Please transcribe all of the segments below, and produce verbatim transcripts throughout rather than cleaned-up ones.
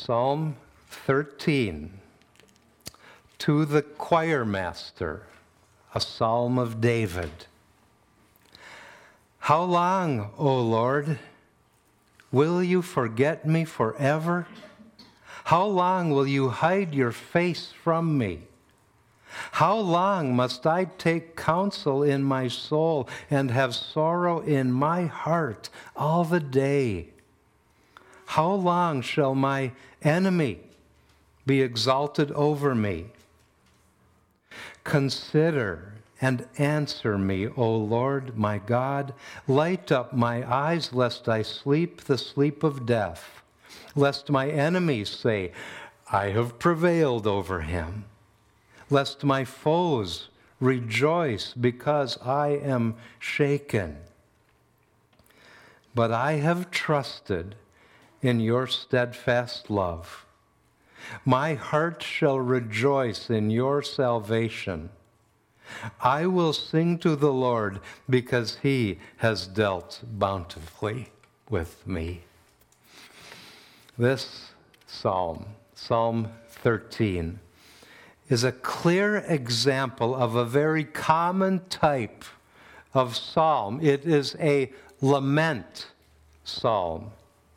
Psalm thirteen, to the choir master, a psalm of David. How long, O Lord, will you forget me forever? How long will you hide your face from me? How long must I take counsel in my soul and have sorrow in my heart all the day? How long shall my enemy be exalted over me? Consider and answer me, O Lord my God. Light up my eyes, lest I sleep the sleep of death, lest my enemies say, I have prevailed over him, lest my foes rejoice because I am shaken. But I have trusted in your steadfast love. My heart shall rejoice in your salvation. I will sing to the Lord because he has dealt bountifully with me. This psalm, Psalm thirteen, is a clear example of a very common type of psalm. It is a lament psalm.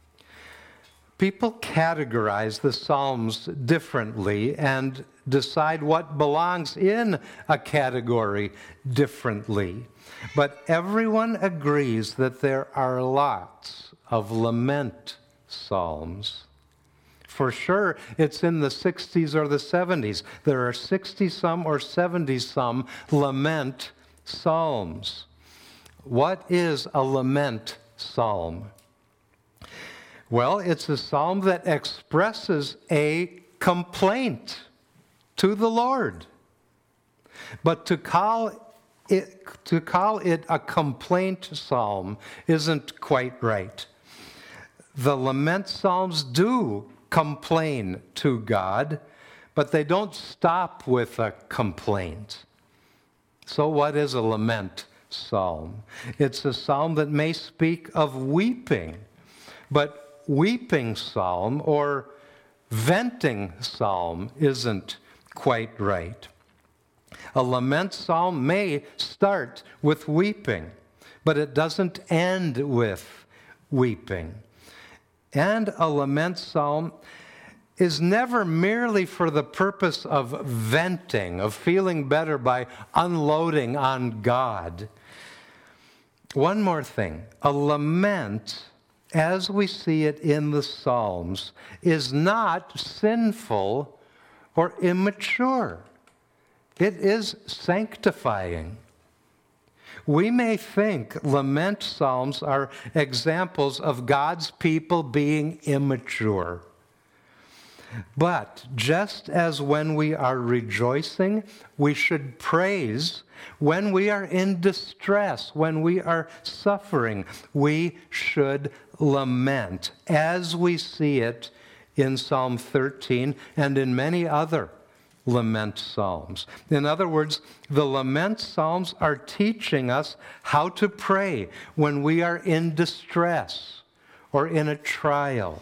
People categorize the Psalms differently and decide what belongs in a category differently. But everyone agrees that there are lots of lament psalms. For sure, it's in the sixties or the seventies. There are sixty-some or seventy-some lament psalms. What is a lament psalm? Well, it's a psalm that expresses a complaint to the Lord. But to call it, to call it a complaint psalm isn't quite right. The lament psalms do complain to God, but they don't stop with a complaint. So what is a lament psalm? It's a psalm that may speak of weeping, but weeping psalm or venting psalm isn't quite right. A lament psalm may start with weeping, but it doesn't end with weeping. And a lament psalm is never merely for the purpose of venting, of feeling better by unloading on God. One more thing, a lament, as we see it in the Psalms, is not sinful or immature. It is sanctifying. We may think lament psalms are examples of God's people being immature. But just as when we are rejoicing, we should praise. When we are in distress, when we are suffering, we should lament, as we see it in Psalm thirteen and in many other lament psalms. In other words, the lament psalms are teaching us how to pray when we are in distress or in a trial.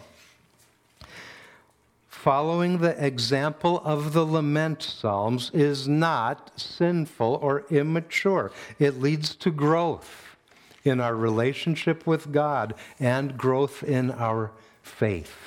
Following the example of the lament psalms is not sinful or immature. It leads to growth in our relationship with God and growth in our faith.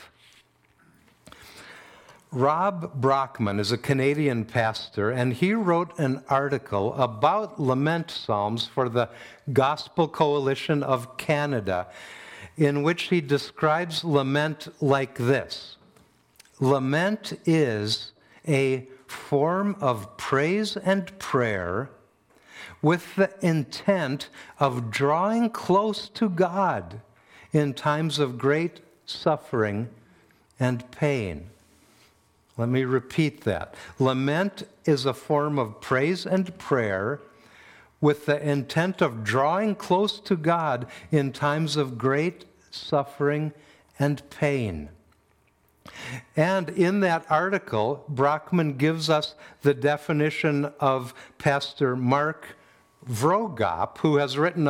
Rob Brockman is a Canadian pastor, and he wrote an article about lament psalms for the Gospel Coalition of Canada, in which he describes lament like this. Lament is a form of praise and prayer with the intent of drawing close to God in times of great suffering and pain. Let me repeat that. Lament is a form of praise and prayer with the intent of drawing close to God in times of great suffering and pain. And in that article, Brockman gives us the definition of Pastor Mark Vroegop, who has written a,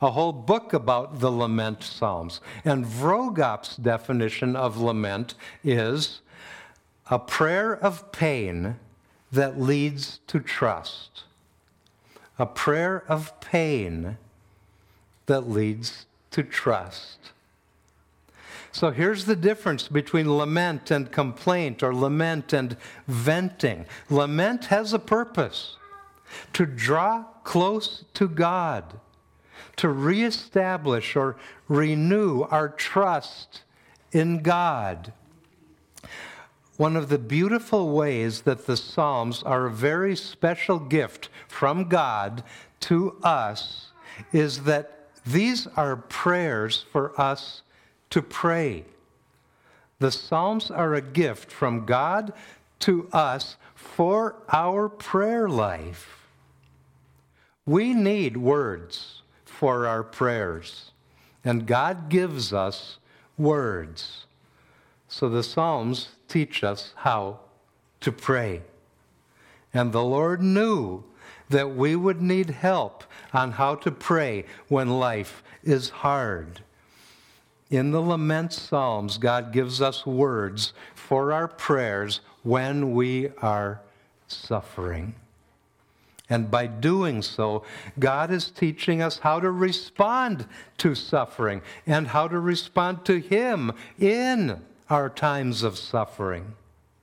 a whole book about the lament psalms. And Vroegop's definition of lament is a prayer of pain that leads to trust. A prayer of pain that leads to trust. So here's the difference between lament and complaint, or lament and venting. Lament has a purpose: to draw close to God, to reestablish or renew our trust in God. One of the beautiful ways that the Psalms are a very special gift from God to us is that these are prayers for us to pray. The Psalms are a gift from God to us for our prayer life. We need words for our prayers, and God gives us words. So the Psalms teach us how to pray. And the Lord knew that we would need help on how to pray when life is hard. In the lament psalms, God gives us words for our prayers when we are suffering. And by doing so, God is teaching us how to respond to suffering and how to respond to Him in our times of suffering.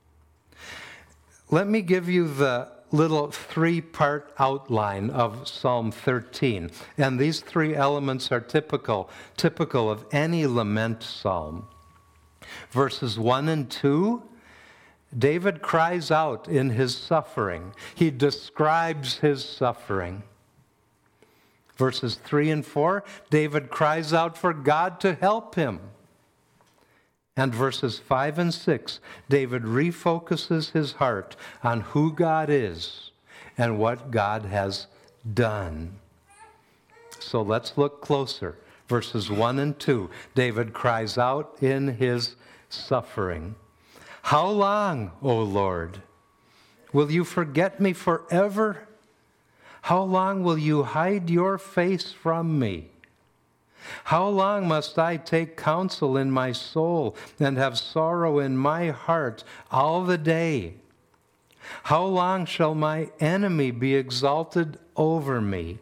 Let me give you the little three-part outline of Psalm thirteen. And these three elements are typical, typical of any lament psalm. Verses one and two, David cries out in his suffering. He describes his suffering. Verses three and four, David cries out for God to help him. And verses five and six, David refocuses his heart on who God is and what God has done. So let's look closer. Verses one and two, David cries out in his suffering. How long, O Lord, will you forget me forever? How long will you hide your face from me? How long must I take counsel in my soul and have sorrow in my heart all the day? How long shall my enemy be exalted over me?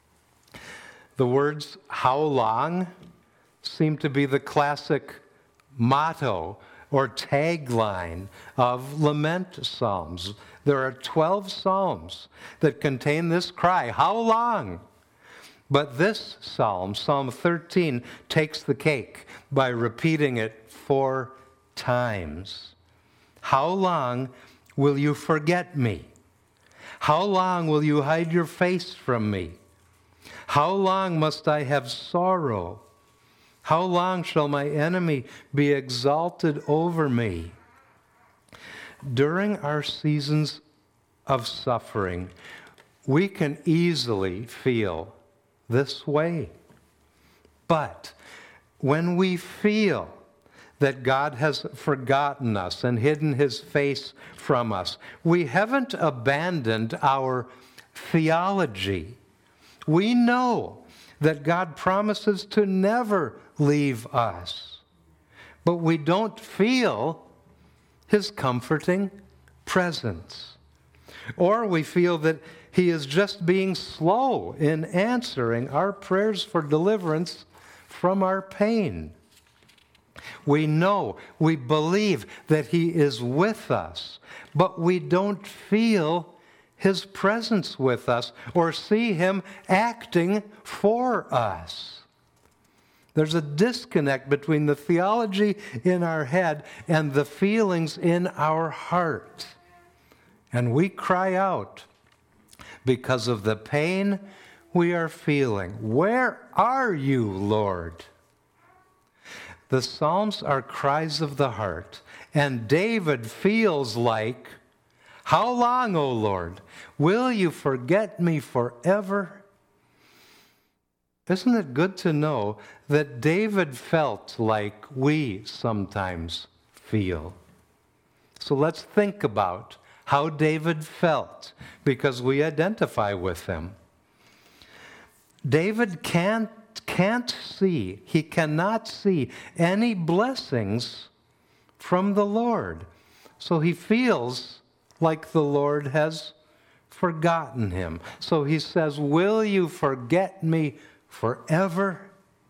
The words "how long" seem to be the classic motto or tagline of lament psalms. There are twelve psalms that contain this cry, "How long?" But this psalm, Psalm thirteen, takes the cake by repeating it four times. How long will you forget me? How long will you hide your face from me? How long must I have sorrow? How long shall my enemy be exalted over me? During our seasons of suffering, we can easily feel this way. But when we feel that God has forgotten us and hidden His face from us, we haven't abandoned our theology. We know that God promises to never leave us, but we don't feel His comforting presence. Or we feel that He is just being slow in answering our prayers for deliverance from our pain. We know, we believe that He is with us, but we don't feel His presence with us or see Him acting for us. There's a disconnect between the theology in our head and the feelings in our heart. And we cry out because of the pain we are feeling. Where are you, Lord? The Psalms are cries of the heart, and David feels like, how long, O Lord? Will you forget me forever? Isn't it good to know that David felt like we sometimes feel? So let's think about how David felt, because we identify with him. David can't can't see, he cannot see any blessings from the Lord. So he feels like the Lord has forgotten him. So he says, will you forget me forever?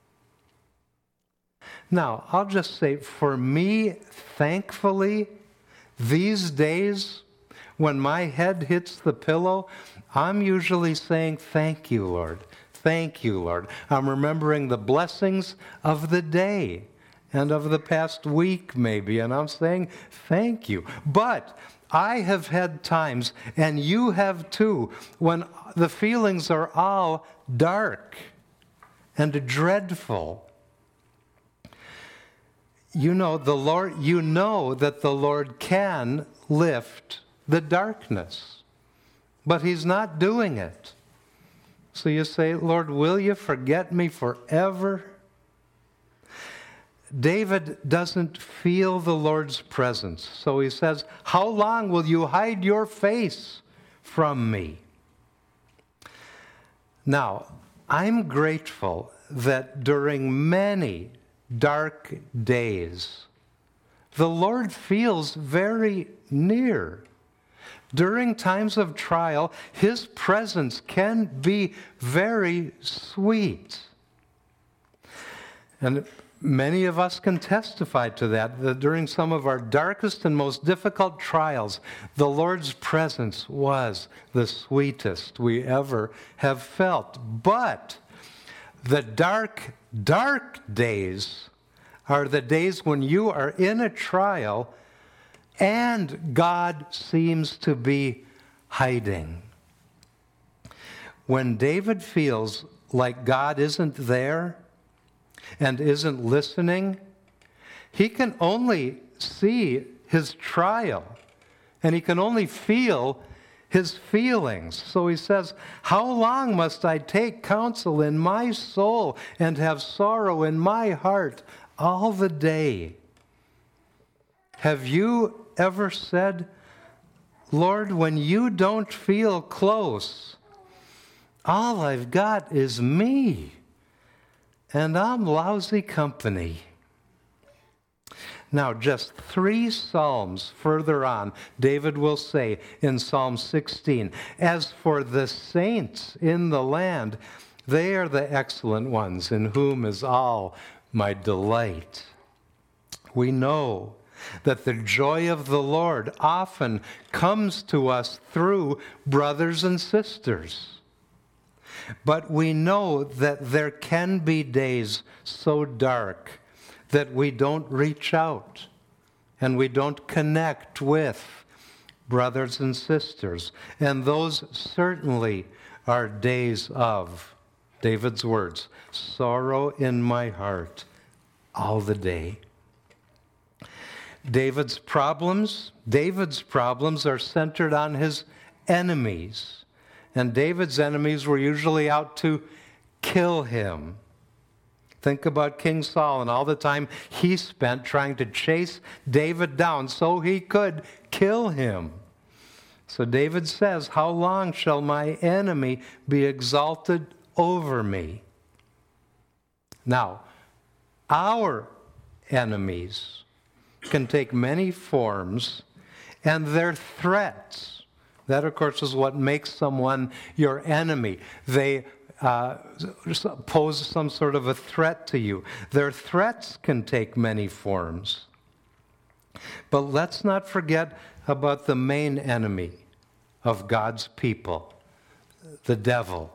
Now, I'll just say, for me, thankfully, these days, when my head hits the pillow, I'm usually saying, thank you, Lord. Thank you, Lord. I'm remembering the blessings of the day and of the past week, maybe, and I'm saying, thank you. But I have had times, and you have too, when the feelings are all dark and dreadful. You know, the Lord, you know that the Lord can lift the darkness, but he's not doing it. So you say, Lord, will you forget me forever? David doesn't feel the Lord's presence. So he says, how long will you hide your face from me? Now, I'm grateful that during many dark days, the Lord feels very near. During times of trial, his presence can be very sweet. And many of us can testify to that, that during some of our darkest and most difficult trials, the Lord's presence was the sweetest we ever have felt. But the dark, dark days are the days when you are in a trial and God seems to be hiding. When David feels like God isn't there and isn't listening, he can only see his trial and he can only feel his feelings. So he says, how long must I take counsel in my soul and have sorrow in my heart all the day? Have you ever said, Lord, when you don't feel close, all I've got is me, and I'm lousy company? Now, just three Psalms further on, David will say in Psalm sixteen, as for the saints in the land, they are the excellent ones, in whom is all my delight. We know that the joy of the Lord often comes to us through brothers and sisters. But we know that there can be days so dark that we don't reach out and we don't connect with brothers and sisters. And those certainly are days of, David's words, sorrow in my heart all the day. David's problems, David's problems are centered on his enemies. And David's enemies were usually out to kill him. Think about King Saul and all the time he spent trying to chase David down so he could kill him. So David says, how long shall my enemy be exalted over me? Now, our enemies can take many forms, and their threats, that of course is what makes someone your enemy. They uh, pose some sort of a threat to you. Their threats can take many forms. But let's not forget about the main enemy of God's people, the devil.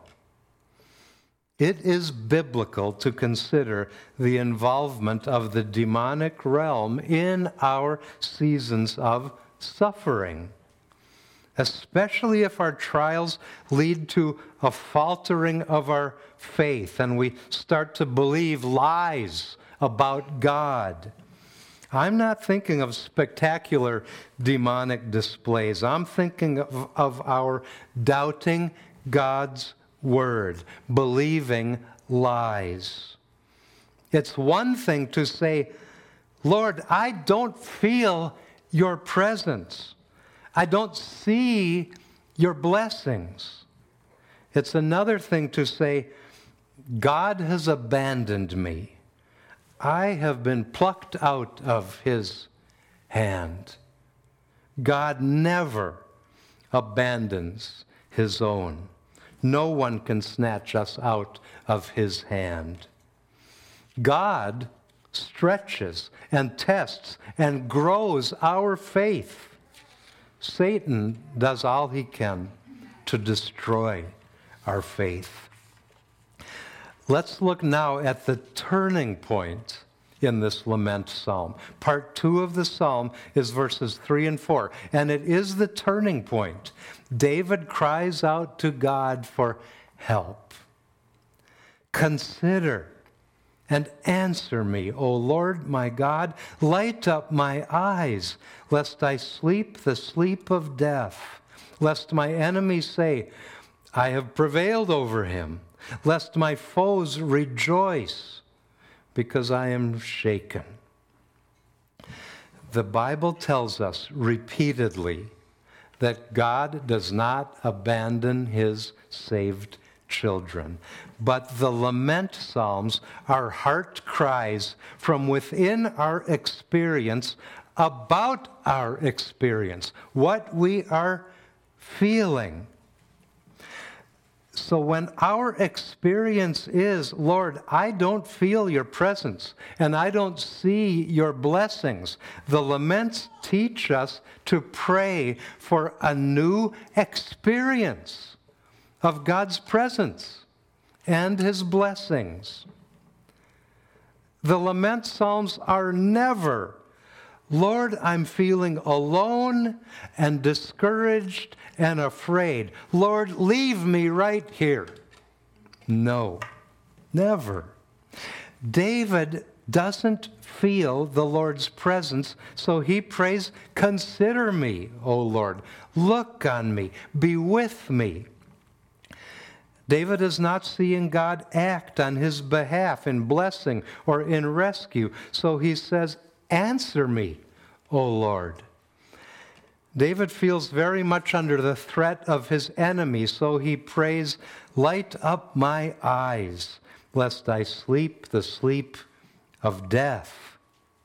It is biblical to consider the involvement of the demonic realm in our seasons of suffering, especially if our trials lead to a faltering of our faith and we start to believe lies about God. I'm not thinking of spectacular demonic displays. I'm thinking of, of our doubting God's word, believing lies. It's one thing to say, Lord, I don't feel your presence. I don't see your blessings. It's another thing to say, God has abandoned me. I have been plucked out of his hand. God never abandons his own. No one can snatch us out of his hand. God stretches and tests and grows our faith. Satan does all he can to destroy our faith. Let's look now at the turning point in this lament psalm. Part two of the psalm is verses three and four, and it is the turning point. David cries out to God for help. Consider and answer me, O Lord my God. Light up my eyes, lest I sleep the sleep of death, lest my enemies say, I have prevailed over him, lest my foes rejoice, because I am shaken. The Bible tells us repeatedly that God does not abandon his saved children. But the lament psalms are heart cries from within our experience about our experience, what we are feeling. So when our experience is, Lord, I don't feel your presence and I don't see your blessings, the laments teach us to pray for a new experience of God's presence and his blessings. The lament psalms are never, Lord, I'm feeling alone and discouraged and afraid. Lord, leave me right here. No, never. David doesn't feel the Lord's presence, so he prays, consider me, O Lord. Look on me. Be with me. David is not seeing God act on his behalf in blessing or in rescue, so he says, answer me, O Lord. David feels very much under the threat of his enemy, so he prays, light up my eyes, lest I sleep the sleep of death.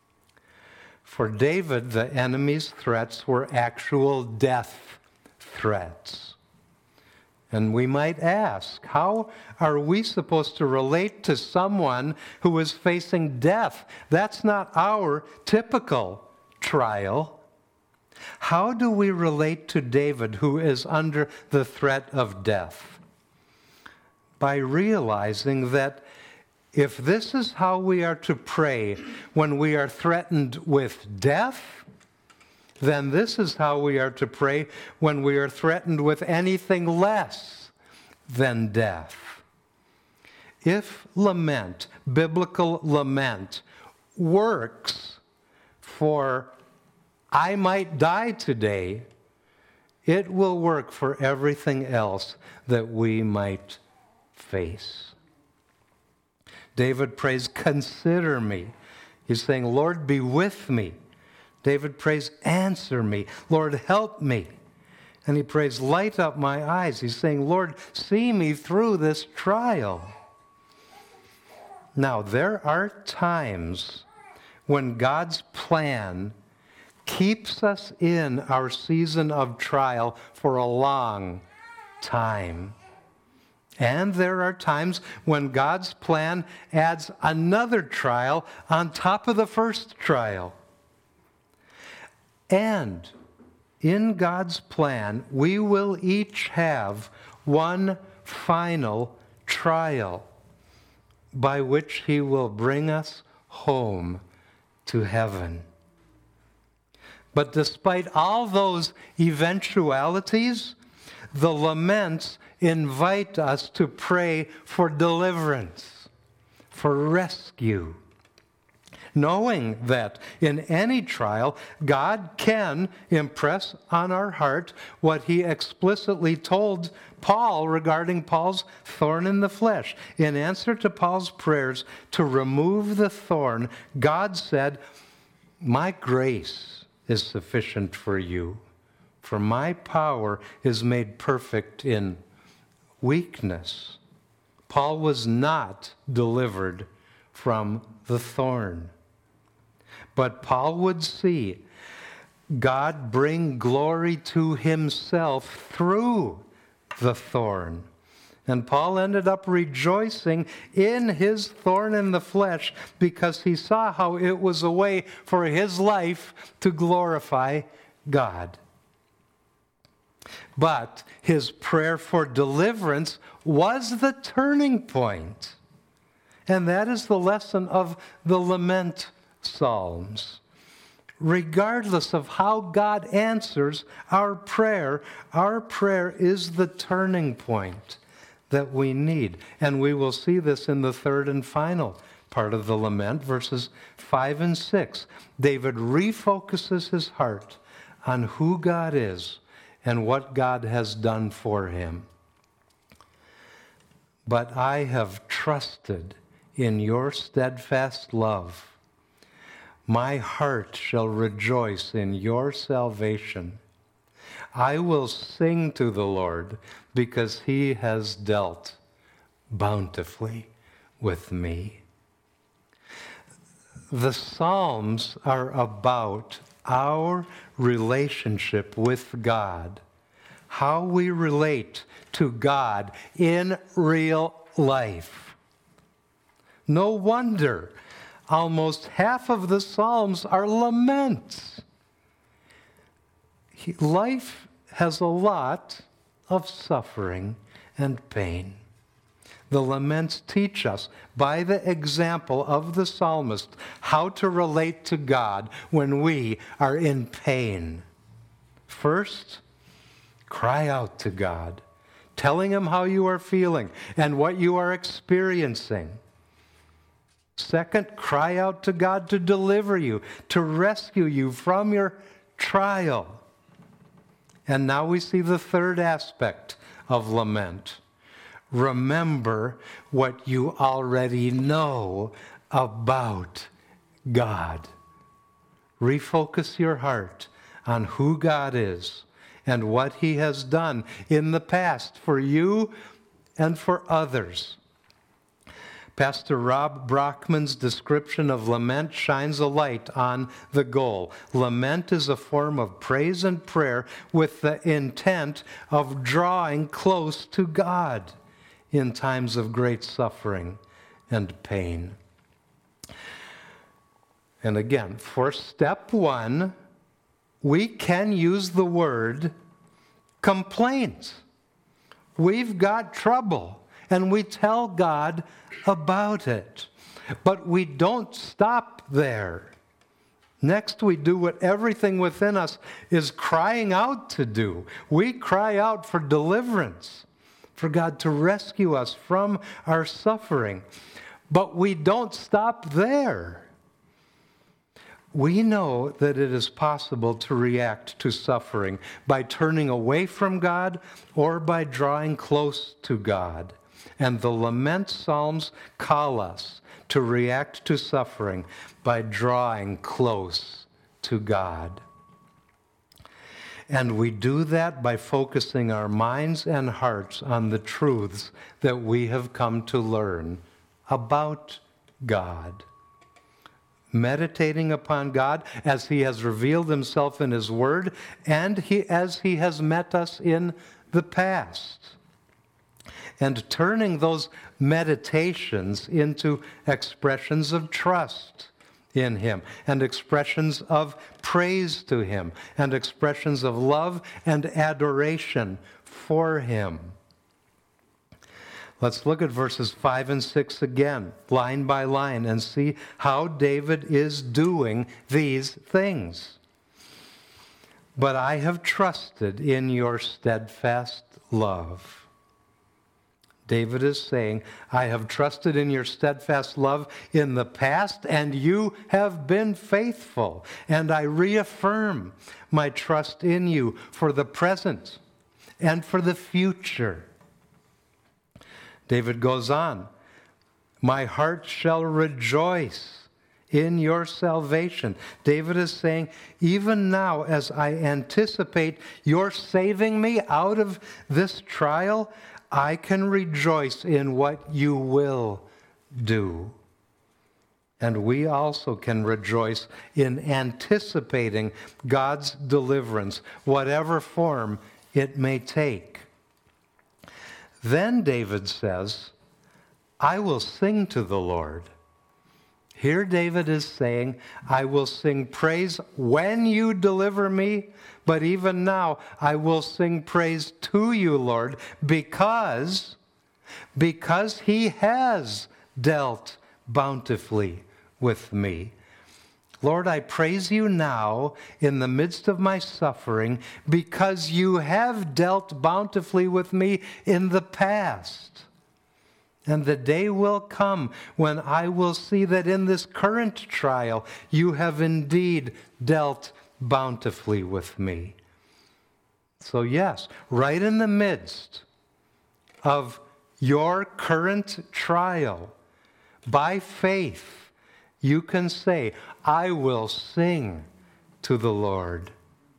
For David, the enemy's threats were actual death threats. And we might ask, how are we supposed to relate to someone who is facing death? That's not our typical trial. How do we relate to David, who is under the threat of death? By realizing that if this is how we are to pray when we are threatened with death, then this is how we are to pray when we are threatened with anything less than death. If lament, biblical lament, works for I might die today, it will work for everything else that we might face. David prays, consider me. He's saying, Lord, be with me. David prays, answer me. Lord, help me. And he prays, light up my eyes. He's saying, Lord, see me through this trial. Now, there are times when God's plan keeps us in our season of trial for a long time. And there are times when God's plan adds another trial on top of the first trial. And in God's plan, we will each have one final trial by which he will bring us home to heaven. But despite all those eventualities, the laments invite us to pray for deliverance, for rescue, knowing that in any trial, God can impress on our heart what he explicitly told Paul regarding Paul's thorn in the flesh. In answer to Paul's prayers to remove the thorn, God said, my grace is sufficient for you, for my power is made perfect in weakness. Paul was not delivered from the thorn. But Paul would see God bring glory to himself through the thorn. And Paul ended up rejoicing in his thorn in the flesh because he saw how it was a way for his life to glorify God. But his prayer for deliverance was the turning point. And that is the lesson of the lament psalms. Regardless of how God answers our prayer, our prayer is the turning point that we need. And we will see this in the third and final part of the lament, verses five and six. David refocuses his heart on who God is and what God has done for him. But I have trusted in your steadfast love. My heart shall rejoice in your salvation. I will sing to the Lord because he has dealt bountifully with me. The Psalms are about our relationship with God, how we relate to God in real life. No wonder almost half of the Psalms are laments. Life has a lot of suffering and pain. The laments teach us, by the example of the psalmist, how to relate to God when we are in pain. First, cry out to God, telling him how you are feeling and what you are experiencing. Second, cry out to God to deliver you, to rescue you from your trial. And now we see the third aspect of lament. Remember what you already know about God. Refocus your heart on who God is and what he has done in the past for you and for others. Pastor Rob Brockman's description of lament shines a light on the goal. Lament is a form of praise and prayer with the intent of drawing close to God in times of great suffering and pain. And again, for step one, we can use the word complaint. We've got trouble, and we tell God about it. But we don't stop there. Next, we do what everything within us is crying out to do. We cry out for deliverance, for God to rescue us from our suffering. But we don't stop there. We know that it is possible to react to suffering by turning away from God or by drawing close to God. And the lament psalms call us to react to suffering by drawing close to God. And we do that by focusing our minds and hearts on the truths that we have come to learn about God. Meditating upon God as he has revealed himself in his word and he, as he has met us in the past. And turning those meditations into expressions of trust in him, and expressions of praise to him, and expressions of love and adoration for him. Let's look at verses five and six again, line by line, and see how David is doing these things. But I have trusted in your steadfast love. David is saying, I have trusted in your steadfast love in the past, and you have been faithful. And I reaffirm my trust in you for the present and for the future. David goes on, my heart shall rejoice in your salvation. David is saying, even now as I anticipate your saving me out of this trial, I can rejoice in what you will do. And we also can rejoice in anticipating God's deliverance, whatever form it may take. Then David says, I will sing to the Lord. Here David is saying, I will sing praise when you deliver me, but even now I will sing praise to you, Lord, because, because he has dealt bountifully with me. Lord, I praise you now in the midst of my suffering because you have dealt bountifully with me in the past. And the day will come when I will see that in this current trial you have indeed dealt bountifully with me. So yes, right in the midst of your current trial, by faith, you can say, I will sing to the Lord.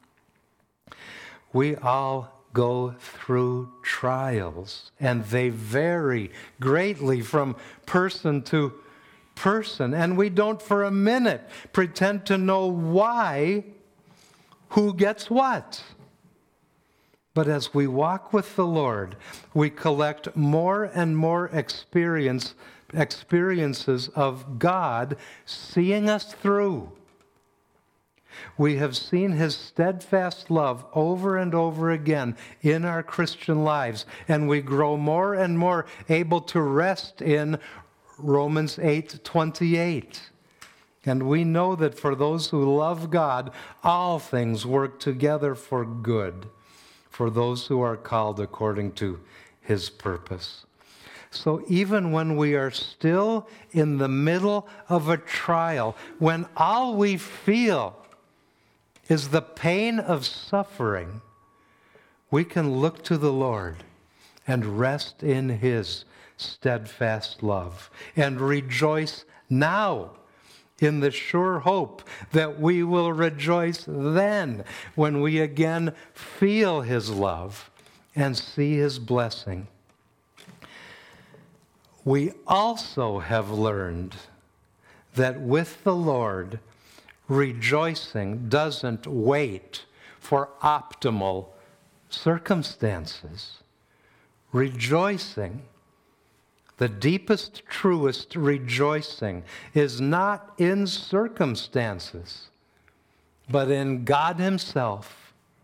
We all go through trials, and they vary greatly from person to person, and we don't for a minute pretend to know why, who gets what. But as we walk with the Lord, we collect more and more experience experiences of God seeing us through. We have seen his steadfast love over and over again in our Christian lives, and we grow more and more able to rest in Romans eight twenty-eight. And we know that for those who love God, all things work together for good, for those who are called according to his purpose. So even when we are still in the middle of a trial, when all we feel is the pain of suffering, we can look to the Lord and rest in his steadfast love and rejoice now in the sure hope that we will rejoice then when we again feel his love and see his blessing. We also have learned that with the Lord, rejoicing doesn't wait for optimal circumstances. Rejoicing, the deepest, truest rejoicing, is not in circumstances, but in God himself.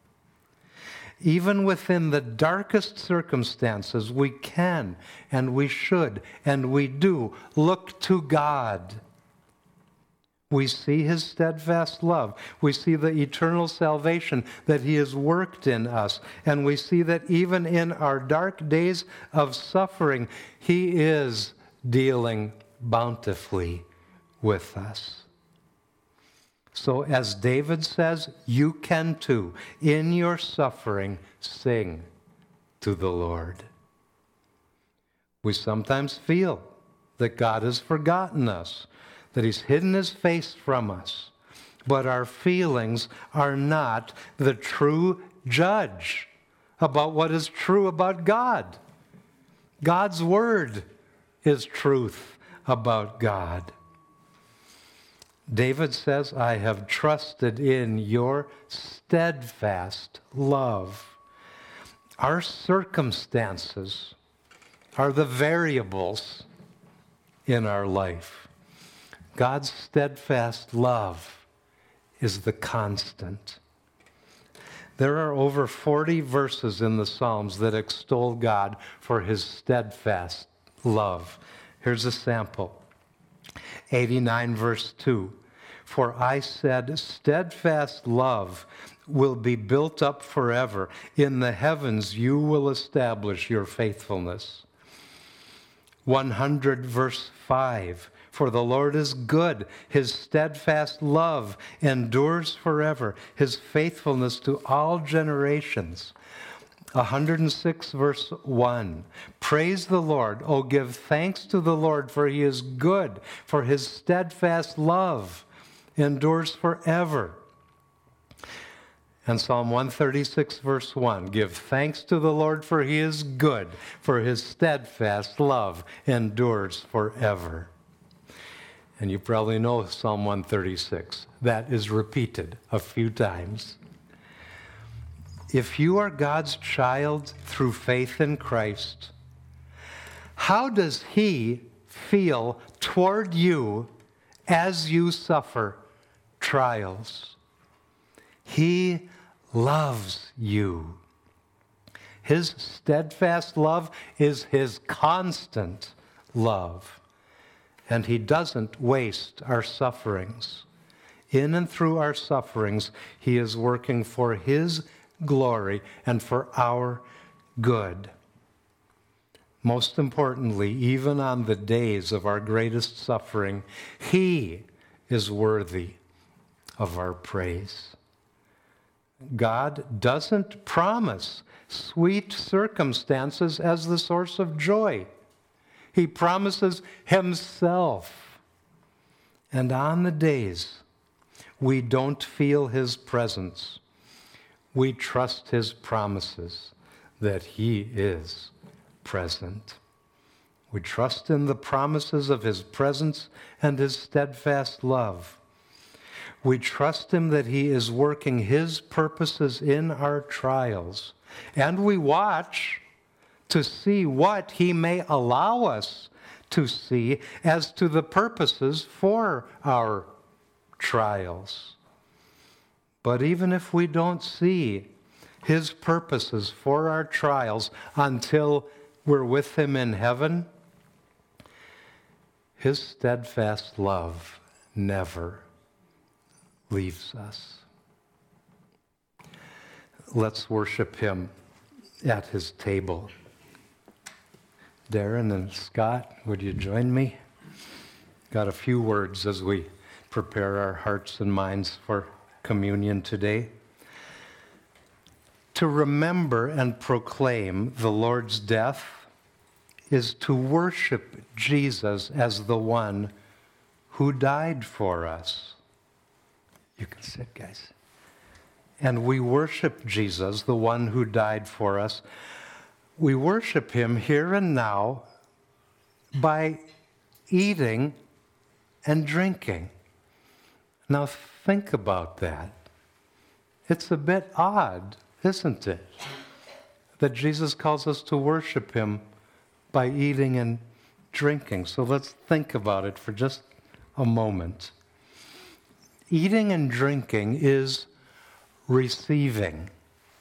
Even within the darkest circumstances, we can and we should and we do look to God. We see his steadfast love. We see the eternal salvation that he has worked in us. And we see that even in our dark days of suffering, he is dealing bountifully with us. So as David says, you can too, in your suffering, sing to the Lord. We sometimes feel that God has forgotten us, that he's hidden his face from us. But our feelings are not the true judge about what is true about God. God's word is truth about God. David says, I have trusted in your steadfast love. Our circumstances are the variables in our life. God's steadfast love is the constant. There are over forty verses in the Psalms that extol God for his steadfast love. Here's a sample. eighty-nine verse two. For I said, steadfast love will be built up forever. In the heavens you will establish your faithfulness. one hundred verse five. For the Lord is good. His steadfast love endures forever. His faithfulness to all generations. one hundred six verse one. Praise the Lord. Oh, give thanks to the Lord, for he is good, for his steadfast love endures forever. And Psalm one thirty-six, verse one, give thanks to the Lord, for he is good, for his steadfast love endures forever. And you probably know Psalm one thirty-six. That is repeated a few times. If you are God's child through faith in Christ, how does he feel toward you as you suffer trials? He loves you. His steadfast love is his constant love. And he doesn't waste our sufferings. In and through our sufferings, he is working for his glory and for our good. Most importantly, even on the days of our greatest suffering, he is worthy of our praise. God doesn't promise sweet circumstances as the source of joy. He promises himself. And on the days we don't feel his presence, we trust his promises that he is present. We trust in the promises of his presence and his steadfast love. We trust him that he is working his purposes in our trials. And we watch to see what he may allow us to see as to the purposes for our trials. But even if we don't see his purposes for our trials until we're with him in heaven, his steadfast love never leaves us. Let's worship him at his table. Darren and Scott, would you join me? Got a few words as we prepare our hearts and minds for communion today. To remember and proclaim the Lord's death is to worship Jesus as the one who died for us. You can sit, guys. And we worship Jesus, the one who died for us. We worship him here and now by eating and drinking. Now think about that. It's a bit odd, isn't it? That Jesus calls us to worship him by eating and drinking. So let's think about it for just a moment. Eating and drinking is receiving.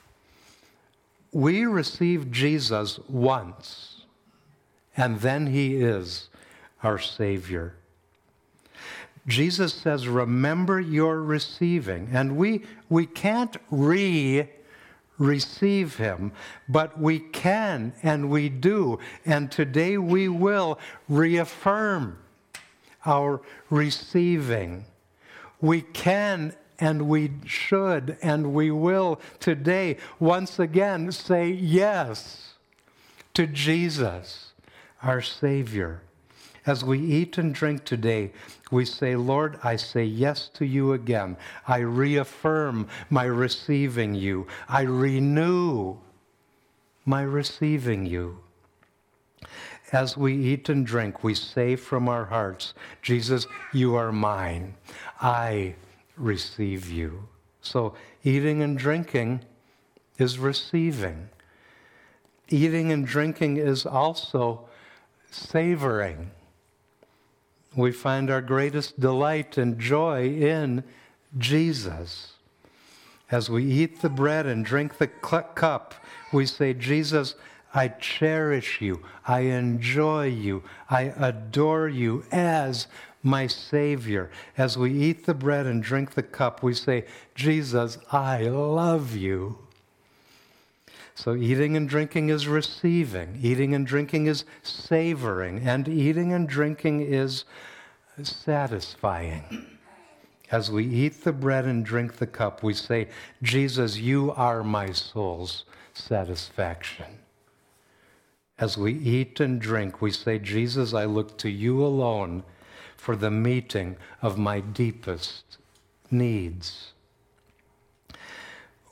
We receive Jesus once, and then he is our Savior. Jesus says, remember your receiving. And we, we can't re-receive him, but we can and we do. And today we will reaffirm our receiving. We can and we should and we will today once again say yes to Jesus, our Savior. As we eat and drink today, we say, Lord, I say yes to you again. I reaffirm my receiving you. I renew my receiving you. As we eat and drink, we say from our hearts, Jesus, you are mine. I receive you. So eating and drinking is receiving. Eating and drinking is also savoring. We find our greatest delight and joy in Jesus. As we eat the bread and drink the cup, we say, Jesus, I cherish you, I enjoy you, I adore you as my Savior. As we eat the bread and drink the cup, we say, Jesus, I love you. So eating and drinking is receiving, eating and drinking is savoring, and eating and drinking is satisfying. As we eat the bread and drink the cup, we say, Jesus, you are my soul's satisfaction. As we eat and drink, we say, Jesus, I look to you alone for the meeting of my deepest needs.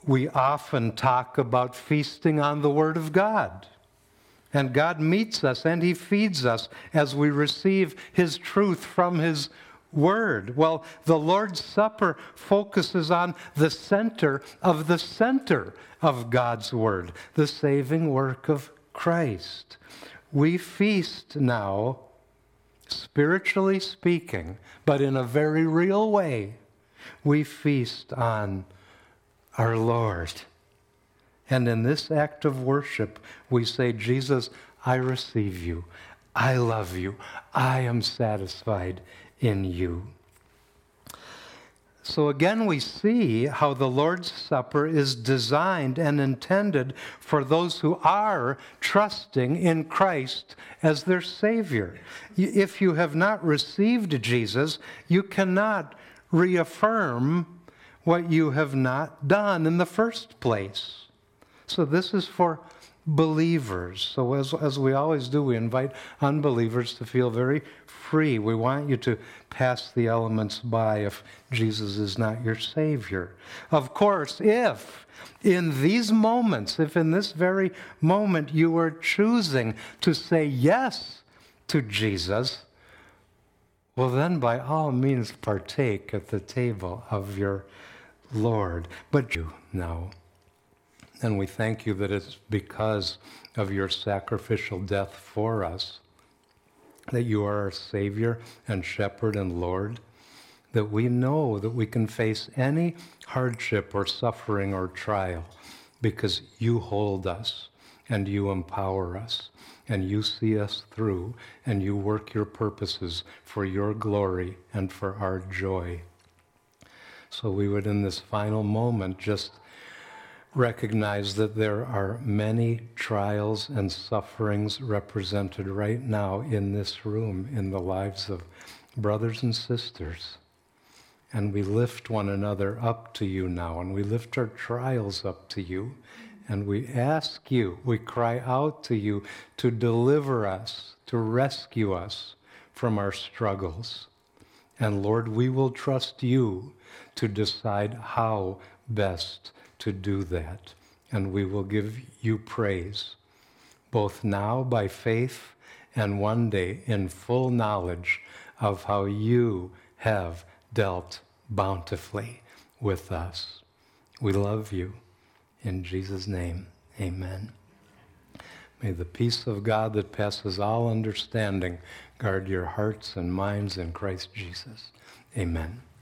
we often talk about feasting on the Word of God. And God meets us and He feeds us as we receive His truth from His Word. Well, the Lord's Supper focuses on the center of the center of God's Word, the saving work of Christ. We feast now, spiritually speaking, but in a very real way, we feast on our Lord. And in this act of worship, we say, Jesus, I receive you. I love you. I am satisfied in you. So again, we see how the Lord's Supper is designed and intended for those who are trusting in Christ as their Savior. If you have not received Jesus, you cannot reaffirm what you have not done in the first place. So this is for believers. So as, as we always do, we invite unbelievers to feel very free. We want you to pass the elements by if Jesus is not your Savior. Of course, if in these moments, if in this very moment you are choosing to say yes to Jesus, well then by all means partake at the table of your Lord. But you know, and we thank you that it's because of your sacrificial death for us that you are our Savior and Shepherd and Lord, that we know that we can face any hardship or suffering or trial because you hold us and you empower us and you see us through and you work your purposes for your glory and for our joy. So we would in this final moment just recognize that there are many trials and sufferings represented right now in this room in the lives of brothers and sisters. And we lift one another up to you now, and we lift our trials up to you, and we ask you, we cry out to you to deliver us, to rescue us from our struggles. And Lord, we will trust you to decide how best to do that. And we will give you praise, both now by faith and one day in full knowledge of how you have dealt bountifully with us. We love you. In Jesus' name, amen. May the peace of God that passes all understanding guard your hearts and minds in Christ Jesus. Amen.